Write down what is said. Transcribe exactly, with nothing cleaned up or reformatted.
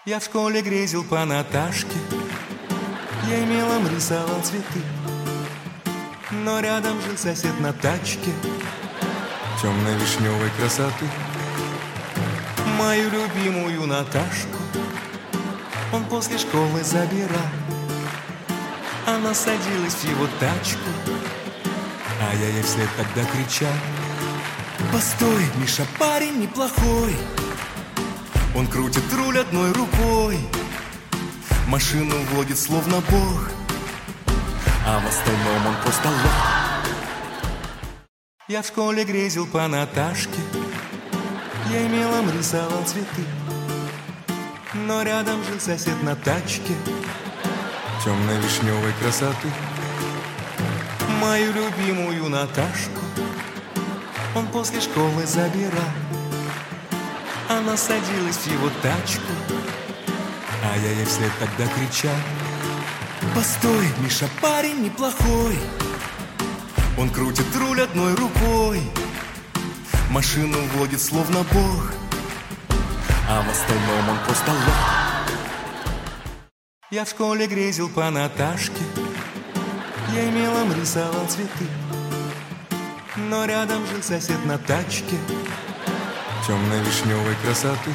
Я в школе грезил по Наташке, я и мелом рисовал цветы. Но рядом жил сосед на тачке темной вишневой красоты. Мою любимую Наташку он после школы забирал. Она садилась в его тачку, а я ей вслед тогда кричал: постой, Миша, парень неплохой. Он крутит руль одной рукой, машину водит словно бог, а в остальном он просто лох. Я в школе грезил по Наташке, я и мелом рисовал цветы. Но рядом жил сосед на тачке темной вишневой красоты. Мою любимую Наташку он после школы забирал. Она садилась в его тачку, а я ей вслед тогда кричал: постой, Миша, парень неплохой. Он крутит руль одной рукой, машину водит словно бог, а в остальном он просто лох. Я в школе грезил по Наташке, я и мелом рисовал цветы. Но рядом жил сосед на тачке темной вишневой красоты.